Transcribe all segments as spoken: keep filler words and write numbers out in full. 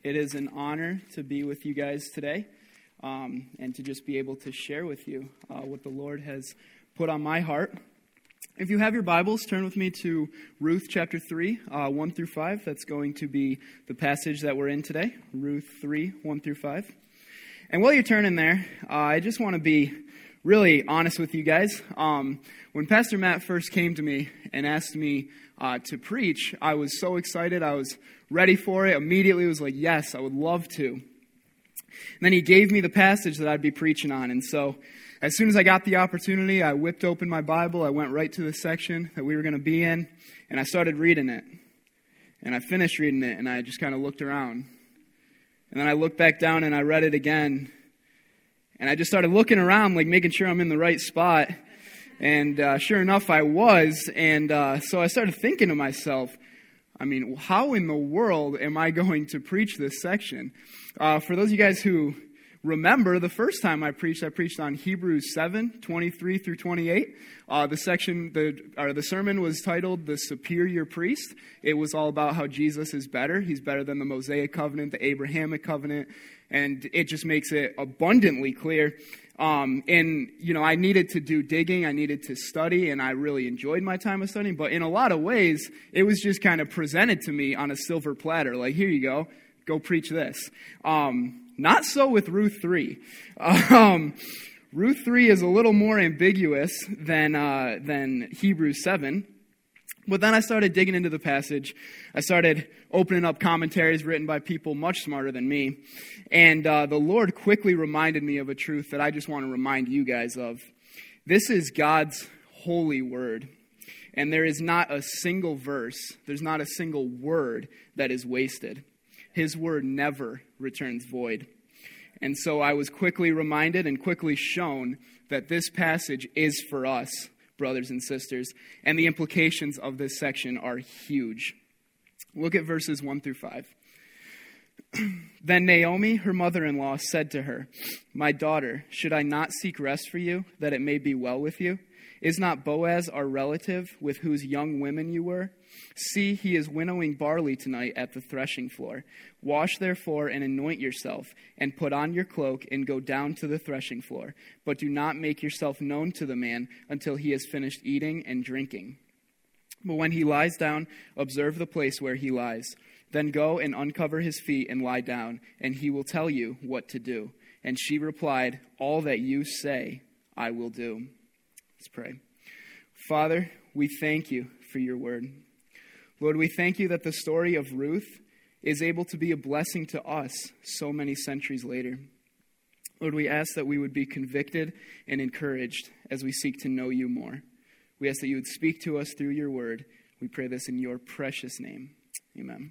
It is an honor to be with you guys today um, and to just be able to share with you uh, what the Lord has put on my heart. If you have your Bibles, turn with me to Ruth chapter three, uh, one through five. That's going to be the passage that we're in today, Ruth three, one through five. And while you're turning there, uh, I just want to be really honest with you guys. Um, when Pastor Matt first came to me and asked me uh, to preach, I was so excited. I was ready for it. Immediately was like, yes, I would love to. And then he gave me the passage that I'd be preaching on. And so as soon as I got the opportunity, I whipped open my Bible. I went right to the section that we were going to be in, and I started reading it. And I finished reading it, and I just kind of looked around. And then I looked back down, and I read it again. And I just started looking around, like making sure I'm in the right spot. And uh, sure enough, I was. And uh, so I started thinking to myself, I mean, how in the world am I going to preach this section? Uh, for those of you guys who remember, the first time I preached, I preached on Hebrews seven, twenty-three through twenty-eight. Uh, the section, the or the sermon was titled "The Superior Priest." It was all about how Jesus is better. He's better than the Mosaic covenant, the Abrahamic covenant, and it just makes it abundantly clear. Um, and, you know, I needed to do digging, I needed to study, and I really enjoyed my time of studying. But in a lot of ways, it was just kind of presented to me on a silver platter. Like, here you go, go preach this. Um, not so with Ruth three. Um, Ruth three is a little more ambiguous than uh, than Hebrews seven. But then I started digging into the passage. I started opening up commentaries written by people much smarter than me. And uh, the Lord quickly reminded me of a truth that I just want to remind you guys of. This is God's holy word. And there is not a single verse, there's not a single word that is wasted. His word never returns void. And so I was quickly reminded and quickly shown that this passage is for us, brothers and sisters, and the implications of this section are huge. Look at verses one through five. Then Naomi, her mother-in-law, said to her, "My daughter, should I not seek rest for you, that it may be well with you? Is not Boaz our relative, with whose young women you were? See, he is winnowing barley tonight at the threshing floor. Wash therefore and anoint yourself, and put on your cloak and go down to the threshing floor. But do not make yourself known to the man until he has finished eating and drinking. But when he lies down, observe the place where he lies. Then go and uncover his feet and lie down, and he will tell you what to do." And she replied, "All that you say, I will do." Let's pray. Father, we thank you for your word. Lord, we thank you that the story of Ruth is able to be a blessing to us so many centuries later. Lord, we ask that we would be convicted and encouraged as we seek to know you more. We ask that you would speak to us through your word. We pray this in your precious name. Amen.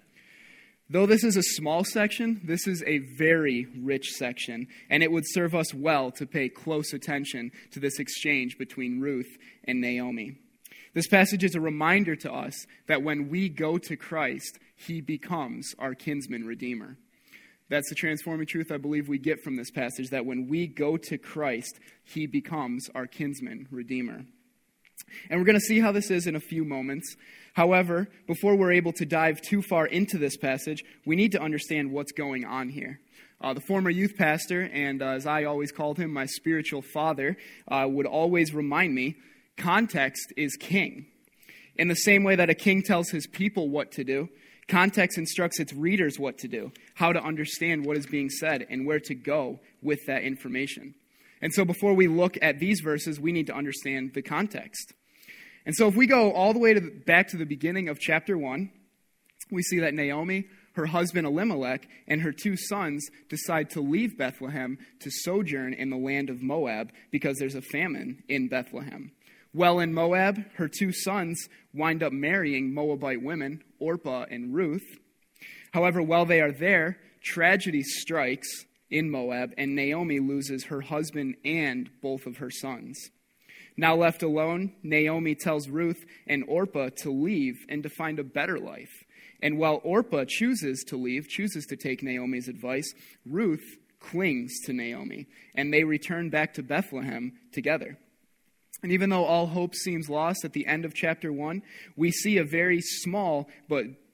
Though this is a small section, this is a very rich section, and it would serve us well to pay close attention to this exchange between Ruth and Naomi. This passage is a reminder to us that when we go to Christ, he becomes our kinsman redeemer. That's the transforming truth I believe we get from this passage, that when we go to Christ, he becomes our kinsman redeemer. And we're going to see how this is in a few moments. However, before we're able to dive too far into this passage, we need to understand what's going on here. Uh, the former youth pastor, and uh, as I always called him, my spiritual father, uh, would always remind me, context is king. In the same way that a king tells his people what to do, context instructs its readers what to do, how to understand what is being said, and where to go with that information. And so before we look at these verses, we need to understand the context. And so if we go all the way to the, back to the beginning of chapter one, we see that Naomi, her husband Elimelech, and her two sons decide to leave Bethlehem to sojourn in the land of Moab because there's a famine in Bethlehem. While in Moab, her two sons wind up marrying Moabite women, Orpah and Ruth. However, while they are there, tragedy strikes in Moab, and Naomi loses her husband and both of her sons. Now left alone, Naomi tells Ruth and Orpah to leave and to find a better life. And while Orpah chooses to leave, chooses to take Naomi's advice, Ruth clings to Naomi, and they return back to Bethlehem together. And even though all hope seems lost at the end of chapter one, we see a very small but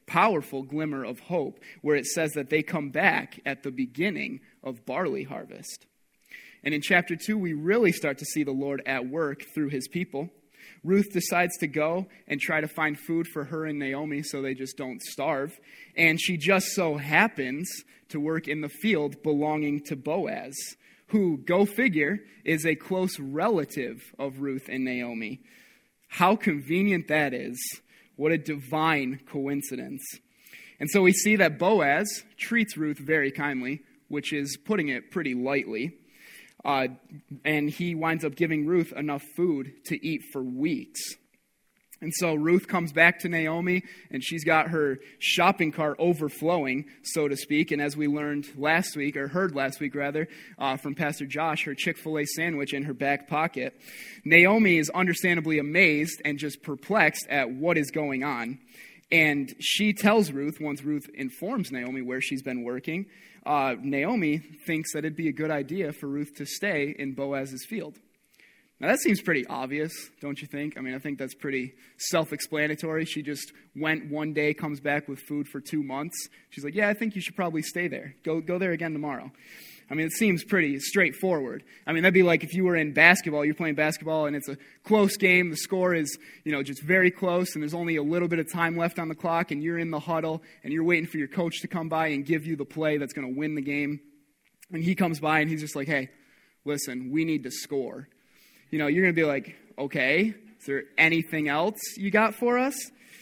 powerful glimmer of hope where it says that they come back at the beginning of barley harvest. And in chapter two, we really start to see the Lord at work through his people. Ruth decides to go and try to find food for her and Naomi so they just don't starve. And she just so happens to work in the field belonging to Boaz, who, go figure, is a close relative of Ruth and Naomi. How convenient that is. What a divine coincidence. And so we see that Boaz treats Ruth very kindly, which is putting it pretty lightly. Uh, and he winds up giving Ruth enough food to eat for weeks. And so Ruth comes back to Naomi, and she's got her shopping cart overflowing, so to speak. And as we learned last week, or heard last week rather, uh, from Pastor Josh, her Chick-fil-A sandwich in her back pocket. Naomi is understandably amazed and just perplexed at what is going on. And she tells Ruth, once Ruth informs Naomi where she's been working, uh, Naomi thinks that it'd be a good idea for Ruth to stay in Boaz's field. Now, that seems pretty obvious, don't you think? I mean, I think that's pretty self-explanatory. She just went one day, comes back with food for two months. She's like, yeah, I think you should probably stay there. Go go there again tomorrow. I mean, it seems pretty straightforward. I mean, that'd be like if you were in basketball, you're playing basketball, and it's a close game. The score is, you know, just very close, and there's only a little bit of time left on the clock, and you're in the huddle, and you're waiting for your coach to come by and give you the play that's going to win the game. And he comes by, and he's just like, hey, listen, we need to score. You know, you're going to be like, okay, is there anything else you got for us?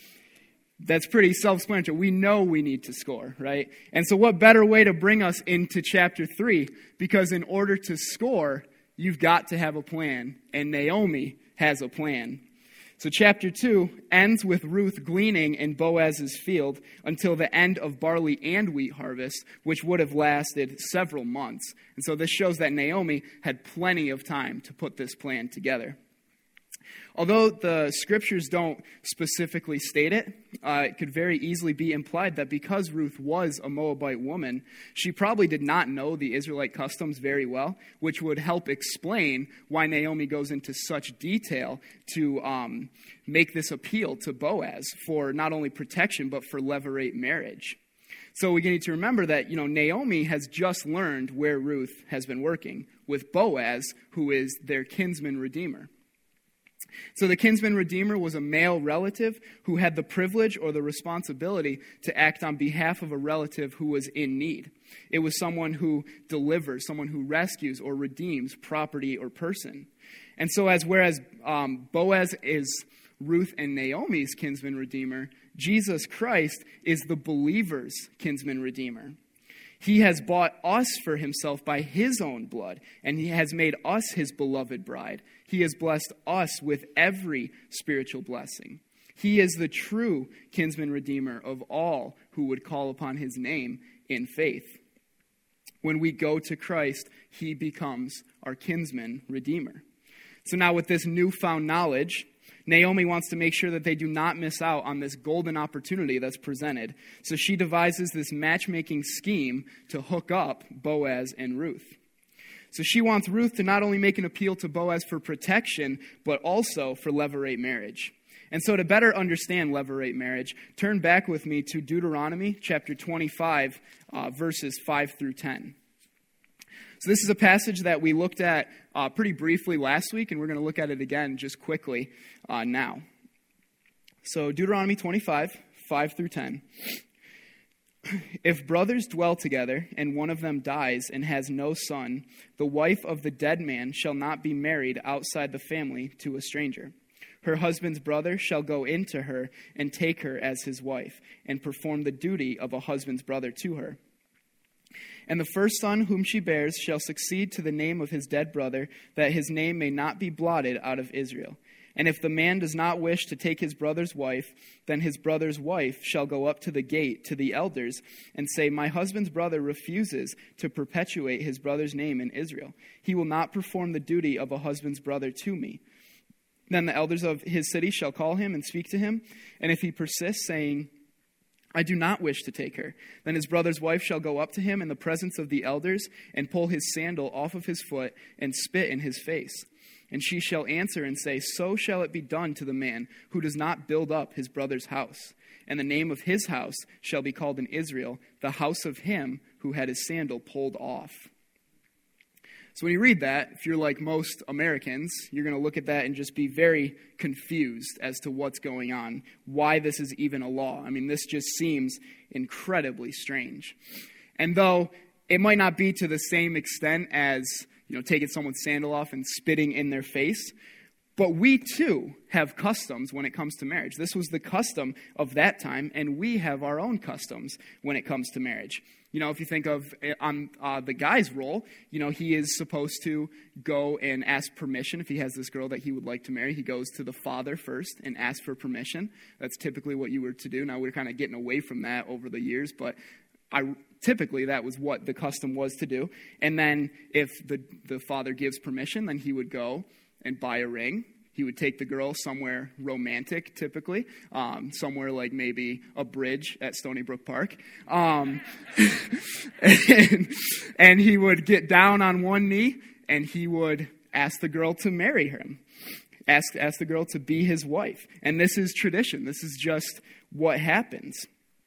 That's pretty self-explanatory. We know we need to score, right? And so what better way to bring us into chapter three? Because in order to score, you've got to have a plan. And Naomi has a plan. So chapter two ends with Ruth gleaning in Boaz's field until the end of barley and wheat harvest, which would have lasted several months. And so this shows that Naomi had plenty of time to put this plan together. Although the scriptures don't specifically state it, uh, it could very easily be implied that because Ruth was a Moabite woman, she probably did not know the Israelite customs very well, which would help explain why Naomi goes into such detail to um, make this appeal to Boaz for not only protection, but for levirate marriage. So we need to remember that, you know, Naomi has just learned where Ruth has been working with Boaz, who is their kinsman redeemer. So the kinsman redeemer was a male relative who had the privilege or the responsibility to act on behalf of a relative who was in need. It was someone who delivers, someone who rescues or redeems property or person. And so as whereas um, Boaz is Ruth and Naomi's kinsman redeemer, Jesus Christ is the believer's kinsman redeemer. He has bought us for himself by his own blood, and he has made us his beloved bride. He has blessed us with every spiritual blessing. He is the true kinsman redeemer of all who would call upon his name in faith. When we go to Christ, he becomes our kinsman redeemer. So now with this newfound knowledge, Naomi wants to make sure that they do not miss out on this golden opportunity that's presented. So she devises this matchmaking scheme to hook up Boaz and Ruth. So she wants Ruth to not only make an appeal to Boaz for protection, but also for levirate marriage. And so to better understand levirate marriage, turn back with me to Deuteronomy chapter twenty-five, uh, verses five through ten. So this is a passage that we looked at uh, pretty briefly last week, and we're going to look at it again just quickly uh, now. So Deuteronomy twenty-five, five through ten. If brothers dwell together, and one of them dies and has no son, the wife of the dead man shall not be married outside the family to a stranger. Her husband's brother shall go into her and take her as his wife, and perform the duty of a husband's brother to her. And the first son whom she bears shall succeed to the name of his dead brother, that his name may not be blotted out of Israel. And if the man does not wish to take his brother's wife, then his brother's wife shall go up to the gate to the elders and say, my husband's brother refuses to perpetuate his brother's name in Israel. He will not perform the duty of a husband's brother to me. Then the elders of his city shall call him and speak to him. And if he persists, saying, I do not wish to take her, then his brother's wife shall go up to him in the presence of the elders and pull his sandal off of his foot and spit in his face. And she shall answer and say, so shall it be done to the man who does not build up his brother's house. and the name of his house shall be called in Israel, the house of him who had his sandal pulled off. So when you read that, if you're like most Americans, you're going to look at that and just be very confused as to what's going on, why this is even a law. I mean, this just seems incredibly strange. And though it might not be to the same extent as, you know, taking someone's sandal off and spitting in their face, but we too have customs when it comes to marriage. This was the custom of that time, and we have our own customs when it comes to marriage. You know, if you think of on uh, the guy's role, you know, he is supposed to go and ask permission. If he has this girl that he would like to marry, he goes to the father first and asks for permission. That's typically what you were to do. Now we're kind of getting away from that over the years, but I, typically that was what the custom was to do. And then if the, the father gives permission, then he would go and buy a ring. He would take the girl somewhere romantic, typically, um, somewhere like maybe a bridge at Stony Brook Park. Um, and, and he would get down on one knee, and he would ask the girl to marry him, ask, ask the girl to be his wife. And this is tradition. This is just what happens.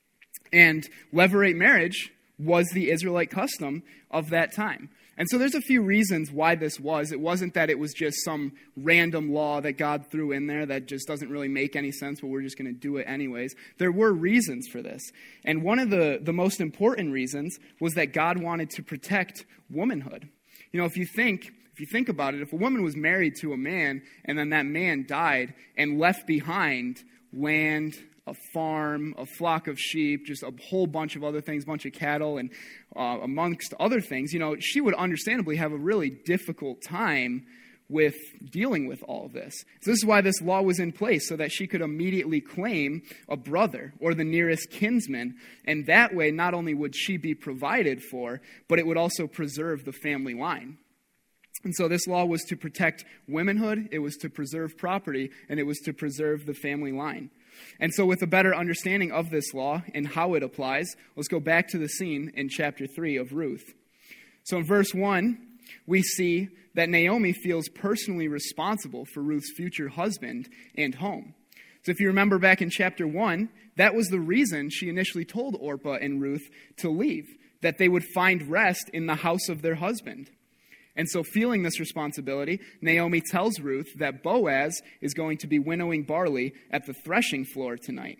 And levirate marriage was the Israelite custom of that time. And so there's a few reasons why this was. It wasn't that it was just some random law that God threw in there that just doesn't really make any sense, but we're just going to do it anyways. There were reasons for this. And one of the, the most important reasons was that God wanted to protect womanhood. You know, if you think, if you think about it, if a woman was married to a man and then that man died and left behind land, a farm, a flock of sheep, just a whole bunch of other things, a bunch of cattle, and uh, amongst other things, you know, she would understandably have a really difficult time with dealing with all of this. So this is why this law was in place, so that she could immediately claim a brother or the nearest kinsman, and that way not only would she be provided for, but it would also preserve the family line. And so this law was to protect womanhood, it was to preserve property, and it was to preserve the family line. And so with a better understanding of this law and how it applies, let's go back to the scene in chapter three of Ruth. So in verse one, we see that Naomi feels personally responsible for Ruth's future husband and home. So if you remember back in chapter one, that was the reason she initially told Orpah and Ruth to leave, that they would find rest in the house of their husband. And so feeling this responsibility, Naomi tells Ruth that Boaz is going to be winnowing barley at the threshing floor tonight.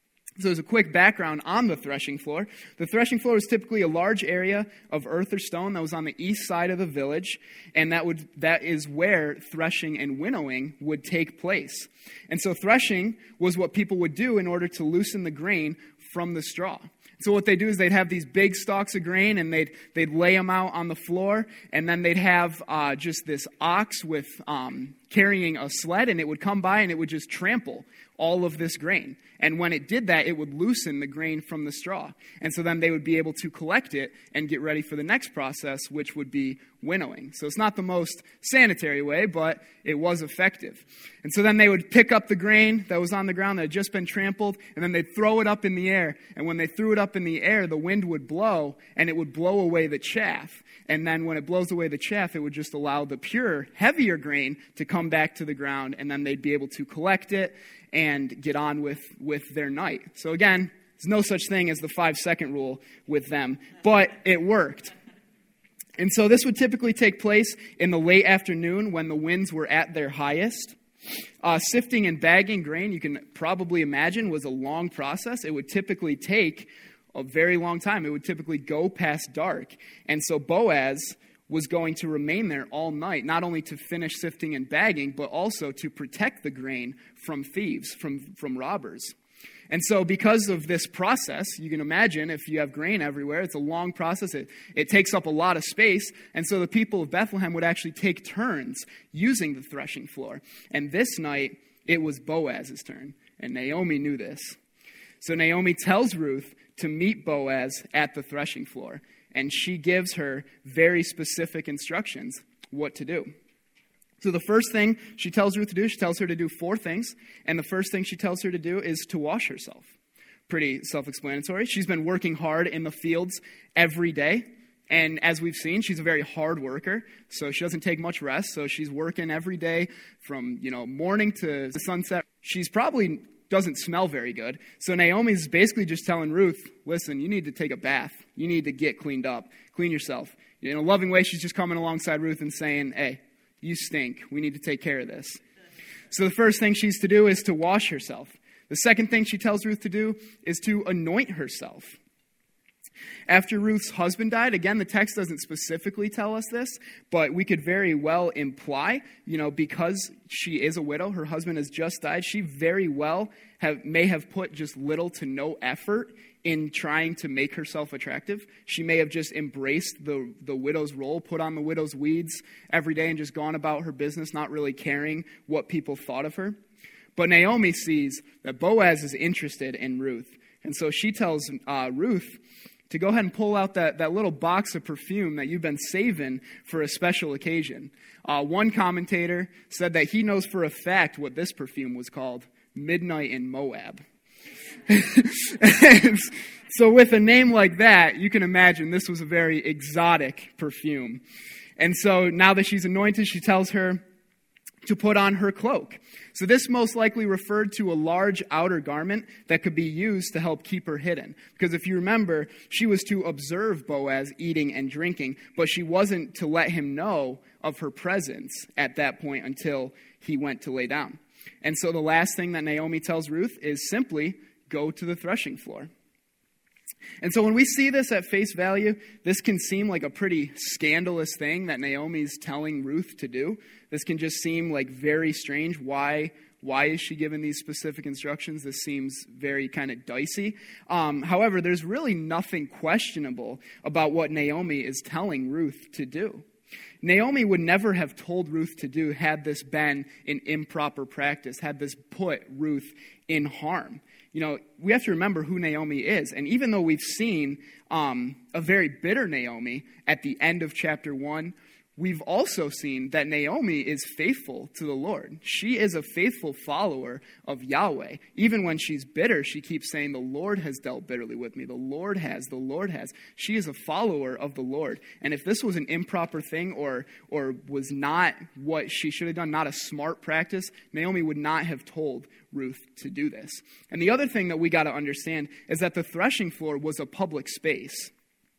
So as a quick background on the threshing floor, the threshing floor is typically a large area of earth or stone that was on the east side of the village, and that would that is where threshing and winnowing would take place. And so threshing was what people would do in order to loosen the grain from the straw. So what they do is they'd have these big stalks of grain, and they'd they'd lay them out on the floor, and then they'd have uh, just this ox with um, carrying a sled, and it would come by and it would just trample all of this grain. And when it did that, it would loosen the grain from the straw. And so then they would be able to collect it and get ready for the next process, which would be winnowing. So it's not the most sanitary way, but it was effective. And so then they would pick up the grain that was on the ground that had just been trampled, and then they'd throw it up in the air. And when they threw it up in the air, the wind would blow, and it would blow away the chaff. And then when it blows away the chaff, it would just allow the pure, heavier grain to come back to the ground, and then they'd be able to collect it and get on with, with their night. So again, there's no such thing as the five-second rule with them, but it worked. And so this would typically take place in the late afternoon when the winds were at their highest. Uh, sifting and bagging grain, you can probably imagine, was a long process. It would typically take a very long time. It would typically go past dark. And so Boaz was going to remain there all night, not only to finish sifting and bagging, but also to protect the grain from thieves, from, from robbers. And so because of this process, you can imagine if you have grain everywhere, it's a long process. It, it takes up a lot of space. And so the people of Bethlehem would actually take turns using the threshing floor. And this night, it was Boaz's turn. And Naomi knew this. So Naomi tells Ruth to meet Boaz at the threshing floor. And she gives her very specific instructions what to do. So the first thing she tells Ruth to do, she tells her to do four things. And the first thing she tells her to do is to wash herself. Pretty self-explanatory. She's been working hard in the fields every day. And as we've seen, she's a very hard worker. So she doesn't take much rest. So she's working every day from, you know, morning to sunset. She's probably doesn't smell very good. So Naomi's basically just telling Ruth, listen, you need to take a bath. You need to get cleaned up. Clean yourself. In a loving way, she's just coming alongside Ruth and saying, hey, you stink. We need to take care of this. So the first thing she's to do is to wash herself. The second thing she tells Ruth to do is to anoint herself. After Ruth's husband died, again, the text doesn't specifically tell us this, but we could very well imply, you know, because she is a widow, her husband has just died, she very well have, may have put just little to no effort in trying to make herself attractive. She may have just embraced the, the widow's role, put on the widow's weeds every day and just gone about her business, not really caring what people thought of her. But Naomi sees that Boaz is interested in Ruth. And so she tells uh, Ruth to go ahead and pull out that, that little box of perfume that you've been saving for a special occasion. Uh, one commentator said that he knows for a fact what this perfume was called, Midnight in Moab. So with a name like that, you can imagine this was a very exotic perfume. And so now that she's anointed, she tells her to put on her cloak. So this most likely referred to a large outer garment that could be used to help keep her hidden. Because if you remember, she was to observe Boaz eating and drinking, but she wasn't to let him know of her presence at that point until he went to lay down. And so the last thing that Naomi tells Ruth is simply go to the threshing floor. And so when we see this at face value, this can seem like a pretty scandalous thing that Naomi's telling Ruth to do. This can just seem like very strange. Why, why is she given these specific instructions? This seems very kind of dicey. Um, however, there's really nothing questionable about what Naomi is telling Ruth to do. Naomi would never have told Ruth to do had this been an improper practice, had this put Ruth in harm. You know, we have to remember who Naomi is. And even though we've seen um, a very bitter Naomi at the end of chapter one, we've also seen that Naomi is faithful to the Lord. She is a faithful follower of Yahweh. Even when she's bitter, she keeps saying, the Lord has dealt bitterly with me. The Lord has, the Lord has. She is a follower of the Lord. And if this was an improper thing or, or was not what she should have done, not a smart practice, Naomi would not have told Ruth to do this. And the other thing that we got to understand is that the threshing floor was a public space.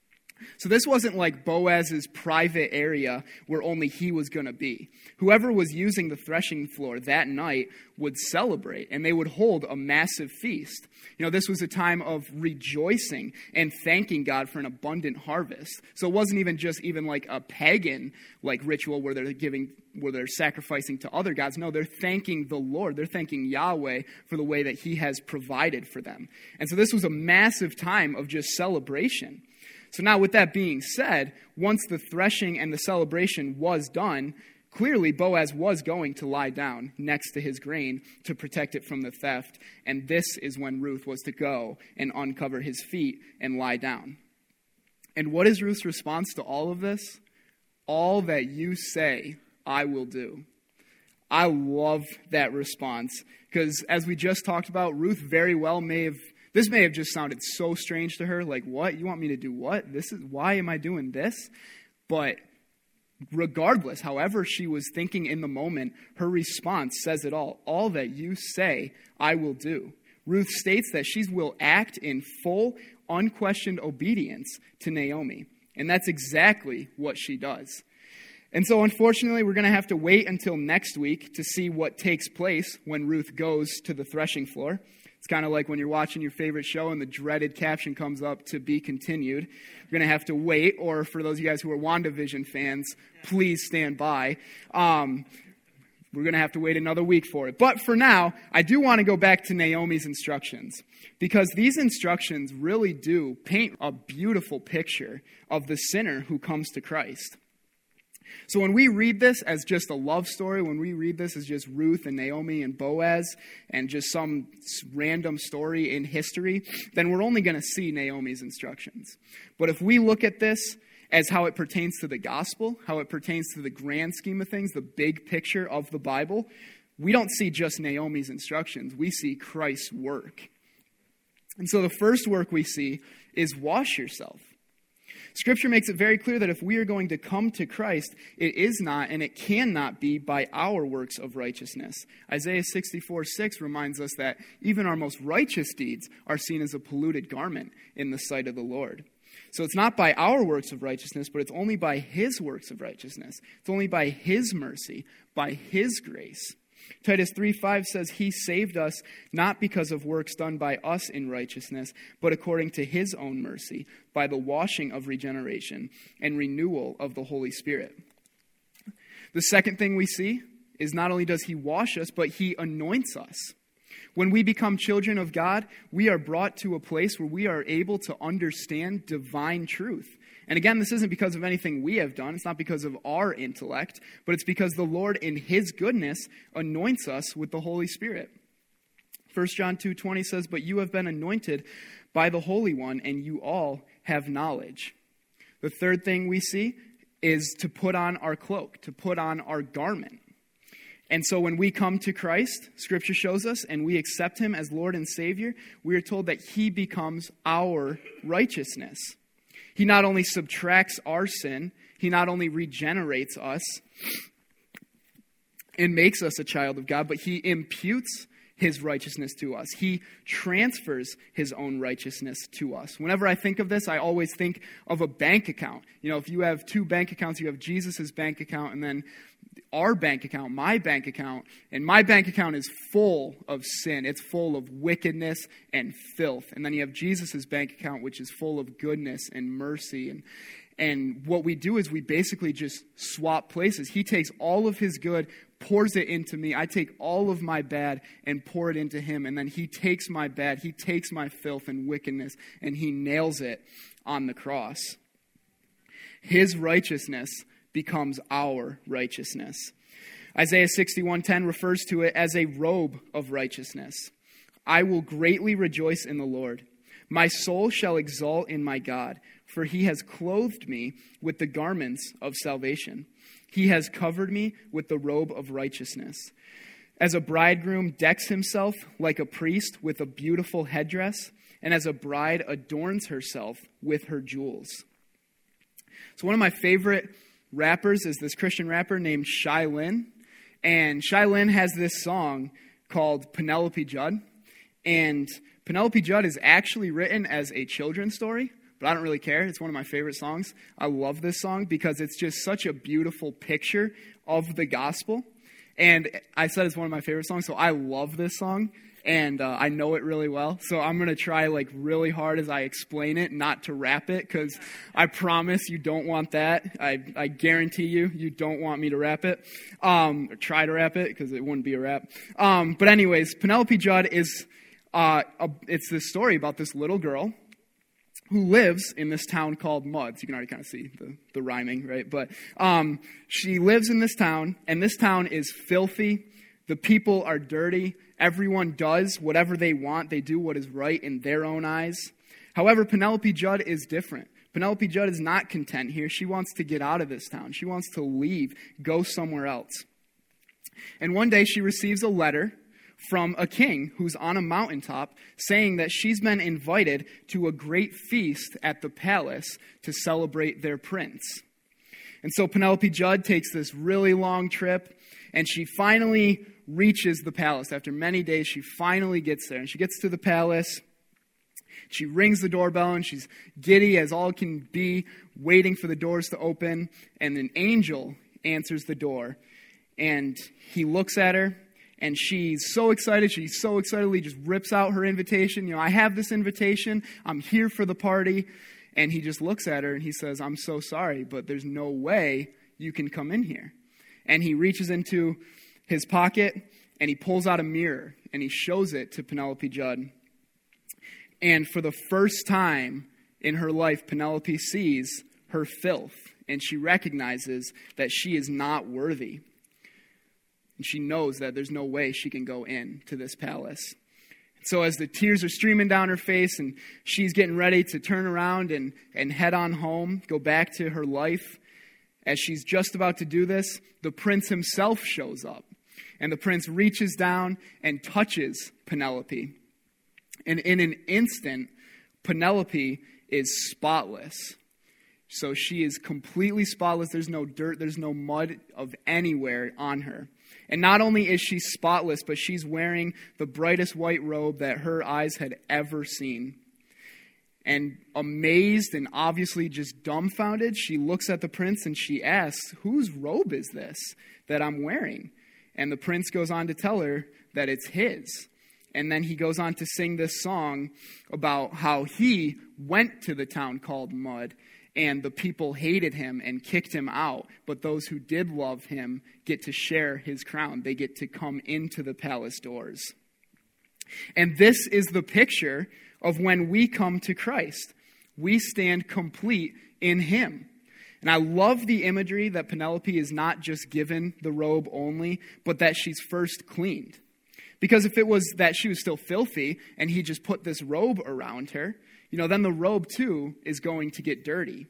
So this wasn't like Boaz's private area where only he was going to be. Whoever was using the threshing floor that night would celebrate, and they would hold a massive feast. You know, this was a time of rejoicing and thanking God for an abundant harvest. So it wasn't even just even like a pagan like ritual where they're giving, where they're sacrificing to other gods. No, they're thanking the Lord. They're thanking Yahweh for the way that he has provided for them. And so this was a massive time of just celebration. So now with that being said, once the threshing and the celebration was done, clearly Boaz was going to lie down next to his grain to protect it from the theft. And this is when Ruth was to go and uncover his feet and lie down. And what is Ruth's response to all of this? All that you say, I will do. I love that response because as we just talked about, Ruth very well may have This may have just sounded so strange to her, like, what? You want me to do what? This is why am I doing this? But regardless, however she was thinking in the moment, her response says it all. All that you say, I will do. Ruth states that she will act in full, unquestioned obedience to Naomi. And that's exactly what she does. And so, unfortunately, we're going to have to wait until next week to see what takes place when Ruth goes to the threshing floor. It's kind of like when you're watching your favorite show and the dreaded caption comes up, to be continued. You're going to have to wait, or for those of you guys who are WandaVision fans, please stand by. Um, we're going to have to wait another week for it. But for now, I do want to go back to Naomi's instructions, because these instructions really do paint a beautiful picture of the sinner who comes to Christ. So when we read this as just a love story, when we read this as just Ruth and Naomi and Boaz and just some random story in history, then we're only going to see Naomi's instructions. But if we look at this as how it pertains to the gospel, how it pertains to the grand scheme of things, the big picture of the Bible, we don't see just Naomi's instructions. We see Christ's work. And so the first work we see is wash yourself. Scripture makes it very clear that if we are going to come to Christ, it is not and it cannot be by our works of righteousness. Isaiah sixty-four six reminds us that even our most righteous deeds are seen as a polluted garment in the sight of the Lord. So it's not by our works of righteousness, but it's only by his works of righteousness. It's only by his mercy, by his grace. Titus three five says, he saved us not because of works done by us in righteousness, but according to his own mercy, by the washing of regeneration and renewal of the Holy Spirit. The second thing we see is not only does he wash us, but he anoints us. When we become children of God, we are brought to a place where we are able to understand divine truth. And again, this isn't because of anything we have done. It's not because of our intellect, but it's because the Lord in his goodness anoints us with the Holy Spirit. First John two twenty says, but you have been anointed by the Holy One, and you all have knowledge. The third thing we see is to put on our cloak, to put on our garment. And so when we come to Christ, Scripture shows us, and we accept him as Lord and Savior, we are told that he becomes our righteousness. He not only subtracts our sin, he not only regenerates us and makes us a child of God, but he imputes his righteousness to us. He transfers his own righteousness to us. Whenever I think of this, I always think of a bank account. You know, if you have two bank accounts, you have Jesus' bank account and then our bank account, my bank account. And my bank account is full of sin. It's full of wickedness and filth. And then you have Jesus' bank account, which is full of goodness and mercy. And And what we do is we basically just swap places. He takes all of his good, pours it into me. I take all of my bad and pour it into him. And then he takes my bad, he takes my filth and wickedness, and he nails it on the cross. His righteousness becomes our righteousness. Isaiah sixty-one ten refers to it as a robe of righteousness. I will greatly rejoice in the Lord. My soul shall exult in my God, for he has clothed me with the garments of salvation. He has covered me with the robe of righteousness. As a bridegroom decks himself like a priest with a beautiful headdress, and as a bride adorns herself with her jewels. So one of my favorite rappers is this Christian rapper named Shai Linne. And Shai Linne has this song called Penelope Judd. And Penelope Judd is actually written as a children's story, but I don't really care. It's one of my favorite songs. I love this song because it's just such a beautiful picture of the gospel. And I said it's one of my favorite songs, so I love this song, and uh, I know it really well. So I'm going to try like really hard as I explain it not to rap it, because I promise you don't want that. I, I guarantee you, you don't want me to rap it, um, or try to rap it, because it wouldn't be a rap. Um, but anyways, Penelope Judd is... Uh, a, it's this story about this little girl who lives in this town called Muds. You can already kind of see the, the rhyming, right? But um, she lives in this town, and this town is filthy. The people are dirty. Everyone does whatever they want. They do what is right in their own eyes. However, Penelope Judd is different. Penelope Judd is not content here. She wants to get out of this town. She wants to leave, go somewhere else. And one day she receives a letter from a king who's on a mountaintop saying that she's been invited to a great feast at the palace to celebrate their prince. And so Penelope Judd takes this really long trip, and she finally reaches the palace. After many days, she finally gets there, and she gets to the palace. She rings the doorbell, and she's giddy as all can be, waiting for the doors to open, and an angel answers the door, and he looks at her. And she's so excited. She so excitedly just rips out her invitation. You know, I have this invitation. I'm here for the party. And he just looks at her and he says, I'm so sorry, but there's no way you can come in here. And he reaches into his pocket and he pulls out a mirror and he shows it to Penelope Judd. And for the first time in her life, Penelope sees her filth. And she recognizes that she is not worthy. And she knows that there's no way she can go in to this palace. So as the tears are streaming down her face and she's getting ready to turn around and, and head on home, go back to her life, as she's just about to do this, the prince himself shows up. And the prince reaches down and touches Penelope. And in an instant, Penelope is spotless. So she is completely spotless. There's no dirt, there's no mud of anywhere on her. And not only is she spotless, but she's wearing the brightest white robe that her eyes had ever seen. And amazed and obviously just dumbfounded, she looks at the prince and she asks, whose robe is this that I'm wearing? And the prince goes on to tell her that it's his. And then he goes on to sing this song about how he went to the town called Mud, and the people hated him and kicked him out. But those who did love him get to share his crown. They get to come into the palace doors. And this is the picture of when we come to Christ. We stand complete in him. And I love the imagery that Penelope is not just given the robe only, but that she's first cleaned. Because if it was that she was still filthy and he just put this robe around her, you know, then the robe too is going to get dirty.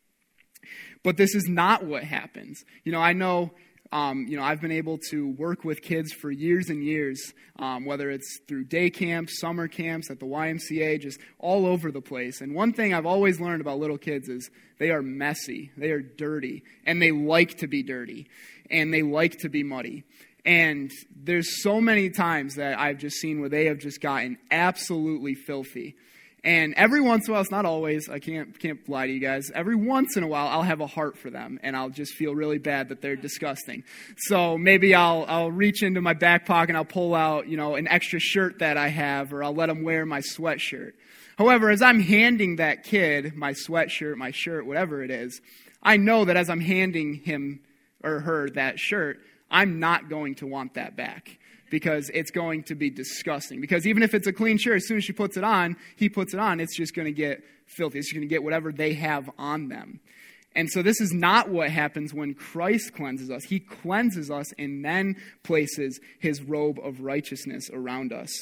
But this is not what happens. You know, I know, um, you know, I've been able to work with kids for years and years, um, whether it's through day camps, summer camps, at the Y M C A, just all over the place. And one thing I've always learned about little kids is they are messy, they are dirty, and they like to be dirty, and they like to be muddy. And there's so many times that I've just seen where they have just gotten absolutely filthy. And every once in a while, it's not always, I can't can't lie to you guys, every once in a while I'll have a heart for them and I'll just feel really bad that they're disgusting. So maybe I'll I'll reach into my back pocket and I'll pull out, you know, an extra shirt that I have, or I'll let them wear my sweatshirt. However, as I'm handing that kid my sweatshirt, my shirt, whatever it is, I know that as I'm handing him or her that shirt, I'm not going to want that back. Because it's going to be disgusting. Because even if it's a clean shirt, as soon as she puts it on, he puts it on, it's just going to get filthy. It's going to get whatever they have on them. And so this is not what happens when Christ cleanses us. He cleanses us and then places his robe of righteousness around us.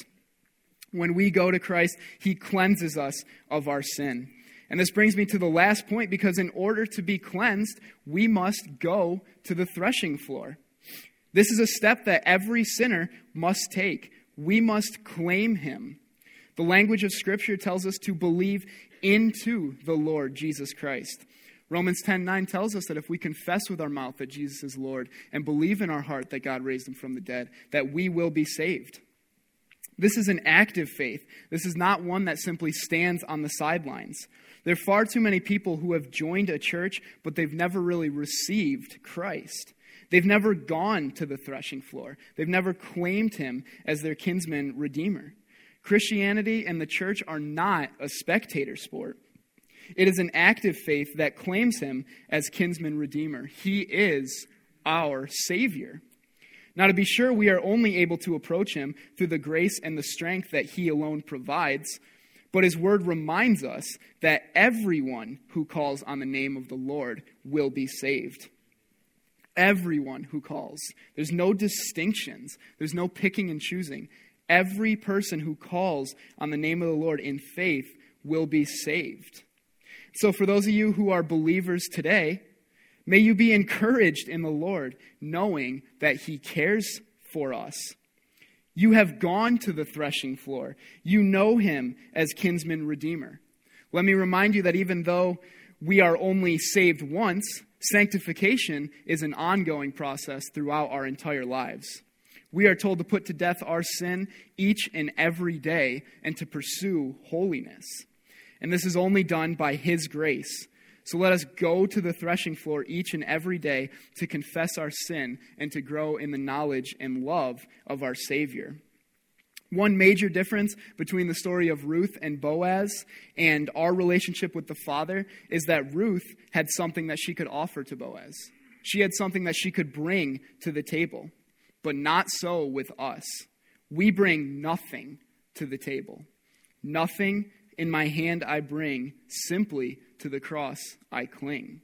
When we go to Christ, he cleanses us of our sin. And this brings me to the last point, because in order to be cleansed, we must go to the threshing floor. This is a step that every sinner must take. We must claim him. The language of Scripture tells us to believe into the Lord Jesus Christ. Romans ten nine tells us that if we confess with our mouth that Jesus is Lord and believe in our heart that God raised him from the dead, that we will be saved. This is an active faith. This is not one that simply stands on the sidelines. There are far too many people who have joined a church, but they've never really received Christ. They've never gone to the threshing floor. They've never claimed him as their kinsman redeemer. Christianity and the church are not a spectator sport. It is an active faith that claims him as kinsman redeemer. He is our Savior. Now, to be sure, we are only able to approach him through the grace and the strength that he alone provides. But his word reminds us that everyone who calls on the name of the Lord will be saved. Everyone who calls. There's no distinctions. There's no picking and choosing. Every person who calls on the name of the Lord in faith will be saved. So for those of you who are believers today, may you be encouraged in the Lord, knowing that he cares for us. You have gone to the threshing floor. You know him as kinsman redeemer. Let me remind you that even though we are only saved once, sanctification is an ongoing process throughout our entire lives. We are told to put to death our sin each and every day and to pursue holiness. And this is only done by his grace. So let us go to the threshing floor each and every day to confess our sin and to grow in the knowledge and love of our Savior. One major difference between the story of Ruth and Boaz and our relationship with the Father is that Ruth had something that she could offer to Boaz. She had something that she could bring to the table, but not so with us. We bring nothing to the table. Nothing in my hand I bring, simply to the cross I cling.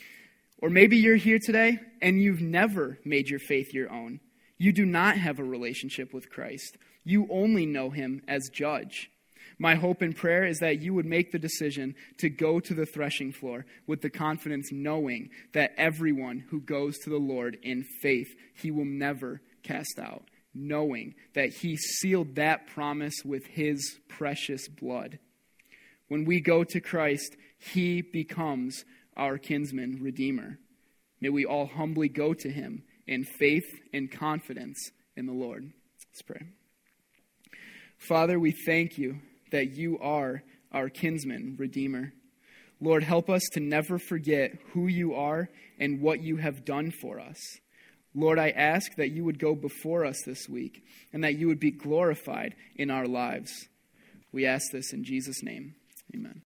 Or maybe you're here today and you've never made your faith your own. You do not have a relationship with Christ. You only know him as judge. My hope and prayer is that you would make the decision to go to the threshing floor with the confidence knowing that everyone who goes to the Lord in faith, he will never cast out, knowing that he sealed that promise with his precious blood. When we go to Christ, he becomes our kinsman redeemer. May we all humbly go to him in faith and confidence in the Lord. Let's pray. Father, we thank you that you are our kinsman redeemer. Lord, help us to never forget who you are and what you have done for us. Lord, I ask that you would go before us this week and that you would be glorified in our lives. We ask this in Jesus' name. Amen.